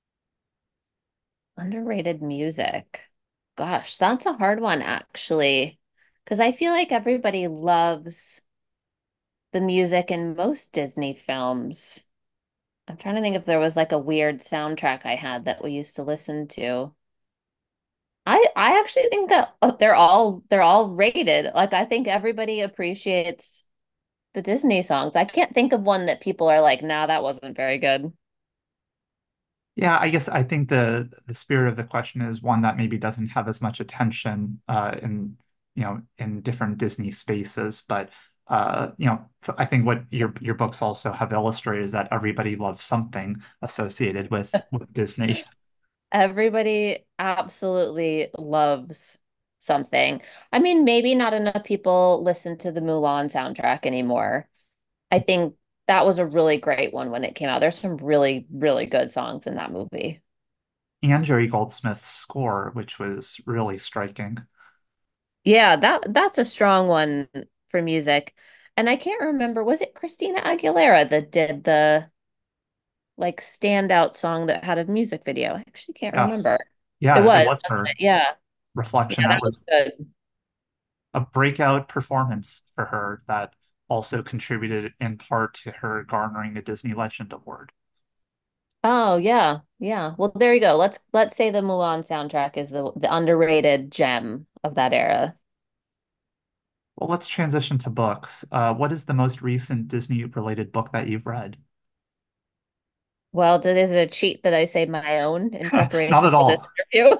Speaker 9: Underrated music. Gosh, that's a hard one actually, because I feel like everybody loves the music in most Disney films. I'm trying to think if there was like a weird soundtrack I had that we used to listen to. I I actually think that uh, they're all they're all rated. Like I think everybody appreciates the Disney songs. I can't think of one that people are like, nah, that wasn't very good.
Speaker 8: Yeah, I guess I think the the spirit of the question is one that maybe doesn't have as much attention uh, in you know in different Disney spaces, but uh, you know I think what your your books also have illustrated is that everybody loves something associated with with Disney.
Speaker 9: Everybody absolutely loves something. I mean, maybe not enough people listen to the Mulan soundtrack anymore. I think that was a really great one when it came out. There's some really, really good songs in that movie.
Speaker 8: And Jerry Goldsmith's score, which was really striking.
Speaker 9: Yeah, that that's a strong one for music. And I can't remember, was it Christina Aguilera that did the like standout song that had a music video? I actually can't
Speaker 8: Yes,
Speaker 9: remember. It
Speaker 8: yeah, it
Speaker 9: was,
Speaker 8: was
Speaker 9: wasn't
Speaker 8: her
Speaker 9: it? Yeah.
Speaker 8: Reflection.
Speaker 9: Yeah,
Speaker 8: That
Speaker 9: that was
Speaker 8: was
Speaker 9: good.
Speaker 8: a breakout performance for her that also contributed in part to her garnering a Disney Legend Award.
Speaker 9: Oh yeah, yeah. Well, there you go. Let's let's say the Mulan soundtrack is the the underrated gem of that era.
Speaker 8: Well, let's transition to books. Uh, what is the most recent Disney-related book that you've read?
Speaker 9: Well, did, is it a cheat that I say my own in preparation
Speaker 8: Not at
Speaker 9: for this
Speaker 8: all.
Speaker 9: interview?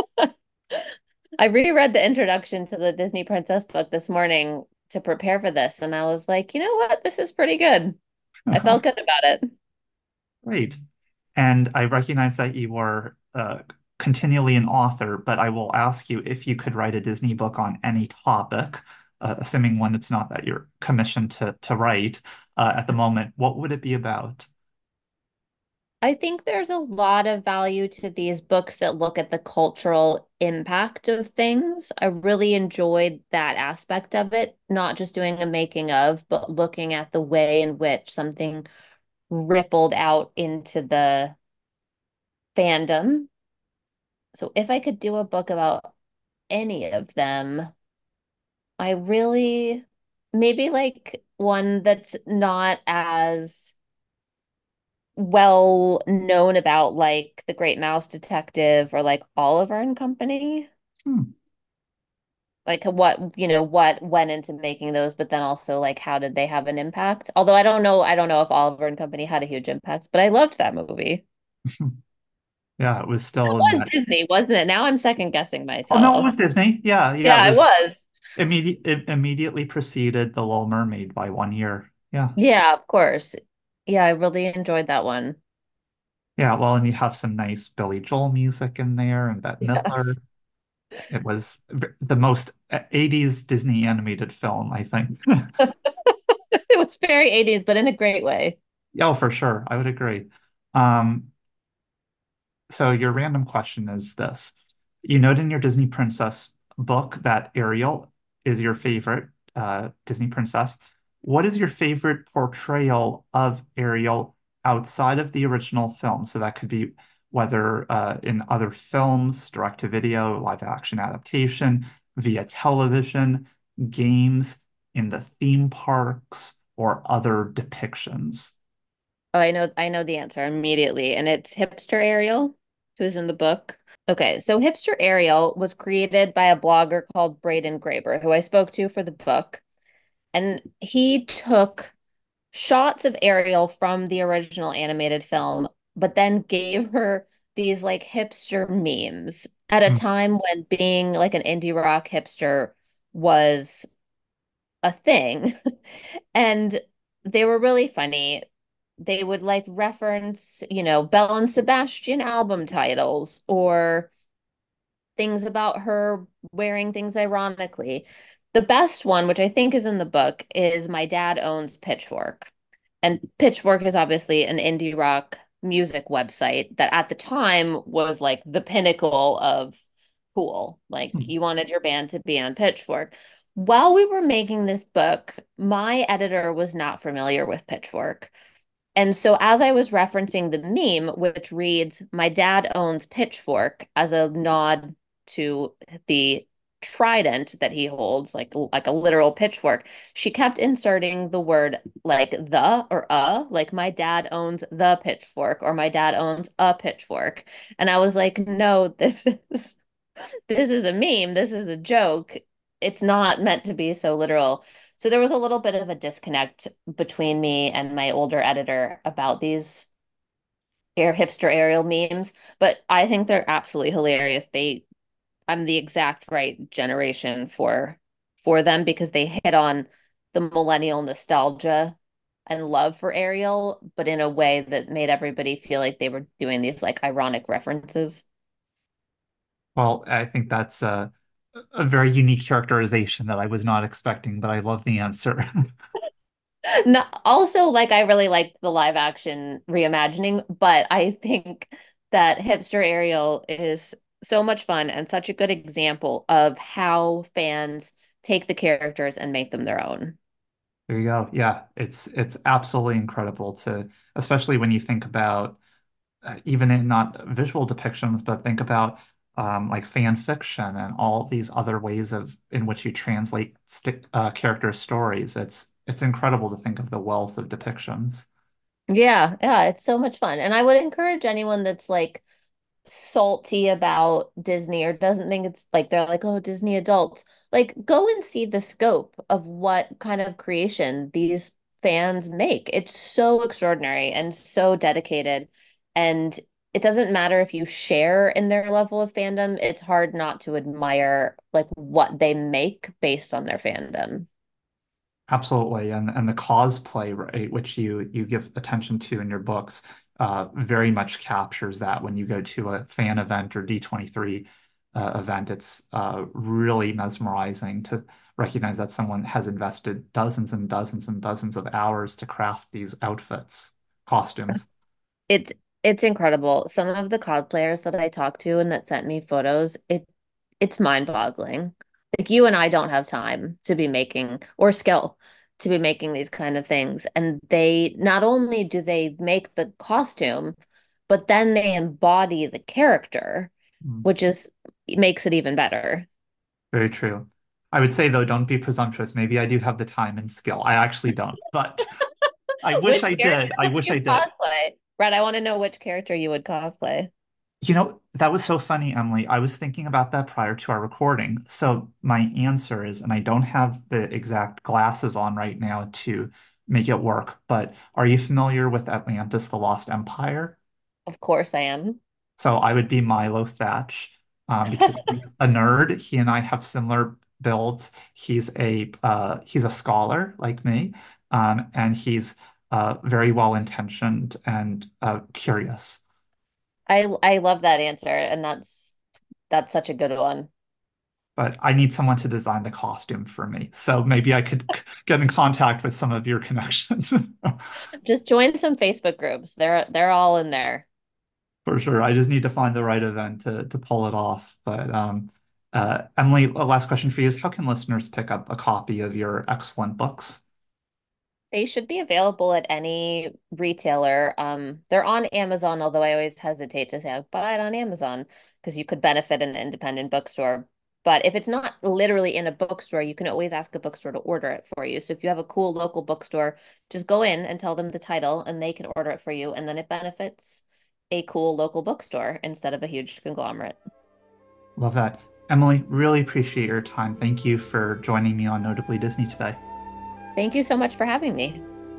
Speaker 9: I reread the introduction to the Disney Princess book this morning to prepare for this, and I was like, you know what? This is pretty good. I felt good about it.
Speaker 8: Great. And I recognize that you are uh, continually an author, but I will ask you if you could write a Disney book on any topic, uh, assuming one it's not that you're commissioned to to write uh, at the moment, what would it be about?
Speaker 9: I think there's a lot of value to these books that look at the cultural impact of things. I really enjoyed that aspect of it, not just doing a making of, but looking at the way in which something rippled out into the fandom. So if I could do a book about any of them, I really maybe like one that's not as well known about, like The Great Mouse Detective or like Oliver and Company.
Speaker 8: Hmm.
Speaker 9: Like what, you know, what went into making those, but then also like how did they have an impact? Although I don't know, I don't know if Oliver and Company had a huge impact, but I loved that movie.
Speaker 8: Yeah, it was
Speaker 9: That
Speaker 8: still in
Speaker 9: was
Speaker 8: that.
Speaker 9: Disney, wasn't it? Now I'm second guessing
Speaker 8: Oh no, it
Speaker 9: myself.
Speaker 8: was Disney. Yeah, yeah, it
Speaker 9: Yeah, it
Speaker 8: was
Speaker 9: was.
Speaker 8: immediate. It immediately preceded The Little Mermaid by one year. Yeah,
Speaker 9: Yeah, of course. Yeah, I really enjoyed that one.
Speaker 8: yeah. Well, and you have some nice Billy Joel music in there, and Bette
Speaker 9: Yes.
Speaker 8: Midler. It was v- the most uh, eighties Disney animated film, I think.
Speaker 9: It was very eighties, but in a great way.
Speaker 8: Oh, for sure. I would agree. Um, so your random question is this. You note in your Disney Princess book that Ariel is your favorite uh, Disney princess. What is your favorite portrayal of Ariel outside of the original film? So that could be whether uh, in other films, direct-to-video, live-action adaptation, via television, games, in the theme parks, or other depictions.
Speaker 9: Oh, I know I know the answer immediately, and it's Hipster Ariel, who's in the book. Okay, so Hipster Ariel was created by a blogger called Braden Graeber, who I spoke to for the book, and he took shots of Ariel from the original animated film, but then gave her these like hipster memes at a time when being like an indie rock hipster was a thing. And they were really funny. They would like reference, you know, Belle and Sebastian album titles or things about her wearing things ironically. The best one, which I think is in the book, is My Dad Owns Pitchfork. And Pitchfork is obviously an indie rock music website that at the time was like the pinnacle of cool. Like
Speaker 8: Hmm.
Speaker 9: you wanted your band to be on Pitchfork. While we were making this book, my editor was not familiar with Pitchfork. And so as I was referencing the meme, which reads, My dad owns Pitchfork, as a nod to the trident that he holds, like like a literal pitchfork, she kept inserting the word like the or a, like my dad owns the pitchfork or my dad owns a pitchfork. And I was like, no, this is this is a meme. This is a joke. It's not meant to be so literal. So there was a little bit of a disconnect between me and my older editor about these air hipster aerial memes, but I think they're absolutely hilarious. They, I'm the exact right generation for for them because they hit on the millennial nostalgia and love for Ariel, but in a way that made everybody feel like they were doing these like ironic references.
Speaker 8: Well, I think that's a, a very unique characterization that I was not expecting, but I love the answer.
Speaker 9: No, also, like I really like the live action reimagining, but I think that Hipster Ariel is so much fun and such a good example of how fans take the characters and make them their own.
Speaker 8: There you go. Yeah, it's it's absolutely incredible to, especially when you think about uh, even in not visual depictions, but think about um, like fan fiction and all these other ways of in which you translate stick uh, character stories. It's it's incredible to think of the wealth of depictions.
Speaker 9: Yeah, yeah, it's so much fun. And I would encourage anyone that's like salty about Disney or doesn't think it's like they're like, oh, Disney adults, like go and see the scope of what kind of creation these fans make. It's so extraordinary and so dedicated. And it doesn't matter if you share in their level of fandom, it's hard not to admire like what they make based on their fandom.
Speaker 8: Absolutely. And and the cosplay, right, which you you give attention to in your books, uh, very much captures that when you go to a fan event or D twenty-three uh, event. It's uh, really mesmerizing to recognize that someone has invested dozens and dozens and dozens of hours to craft these outfits, costumes.
Speaker 9: It's it's incredible. Some of the cosplayers that I talked to and that sent me photos, it it's mind-boggling. Like you and I don't have time to be making or skill to be making these kind of things. And they not only do they make the costume, but then they embody the character,
Speaker 8: Mm.
Speaker 9: which is makes it even better.
Speaker 8: Very true. I would say, though, don't be presumptuous. Maybe I do have the time and skill. I actually don't, but I wish
Speaker 9: Which
Speaker 8: I
Speaker 9: character
Speaker 8: did. I
Speaker 9: would
Speaker 8: wish
Speaker 9: you
Speaker 8: I did.
Speaker 9: cosplay? Brett, I want to know which character you would cosplay.
Speaker 8: You know, that was so funny, Emily. I was thinking about that prior to our recording. So my answer is, and I don't have the exact glasses on right now to make it work, but are you familiar with Atlantis, the Lost Empire?
Speaker 9: Of course I am.
Speaker 8: So I would be Milo Thatch, um, because he's a nerd. He and I have similar builds. He's a uh, he's a scholar like me, um, and he's uh, very well intentioned and uh, curious.
Speaker 9: I I love that answer, and that's that's such a good one.
Speaker 8: But I need someone to design the costume for me. So maybe I could get in contact with some of your connections.
Speaker 9: Just join some Facebook groups. They're they're all in there.
Speaker 8: For sure. I just need to find the right event to to pull it off. But um, uh, Emily, a last question for you is how can listeners pick up a copy of your excellent books?
Speaker 9: They should be available at any retailer. Um, they're on Amazon, although I always hesitate to say I'll buy it on Amazon because you could benefit an independent bookstore. But if it's not literally in a bookstore, you can always ask a bookstore to order it for you. So if you have a cool local bookstore, just go in and tell them the title and they can order it for you. And then it benefits a cool local bookstore instead of a huge conglomerate.
Speaker 8: Love that. Emily, really appreciate your time. Thank you for joining me on Notably Disney today.
Speaker 9: Thank you so much for having me.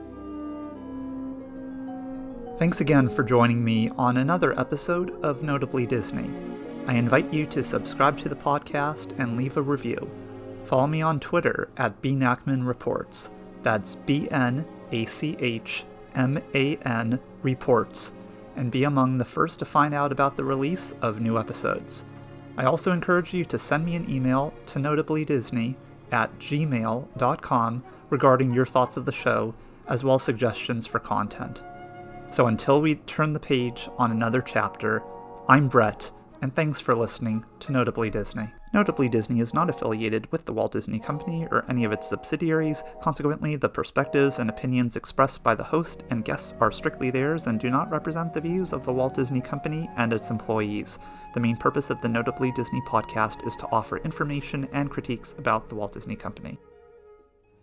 Speaker 8: Thanks again for joining me on another episode of Notably Disney. I invite you to subscribe to the podcast and leave a review. Follow me on Twitter at B Nachman Reports. That's B N A C H M A N Reports, and be among the first to find out about the release of new episodes. I also encourage you to send me an email to notablydisney at gmail dot com regarding your thoughts of the show, as well as suggestions for content. So until we turn the page on another chapter, I'm Brett, and thanks for listening to Notably Disney. Notably Disney is not affiliated with the Walt Disney Company or any of its subsidiaries. Consequently, the perspectives and opinions expressed by the host and guests are strictly theirs and do not represent the views of the Walt Disney Company and its employees. The main purpose of the Notably Disney podcast is to offer information and critiques about the Walt Disney Company.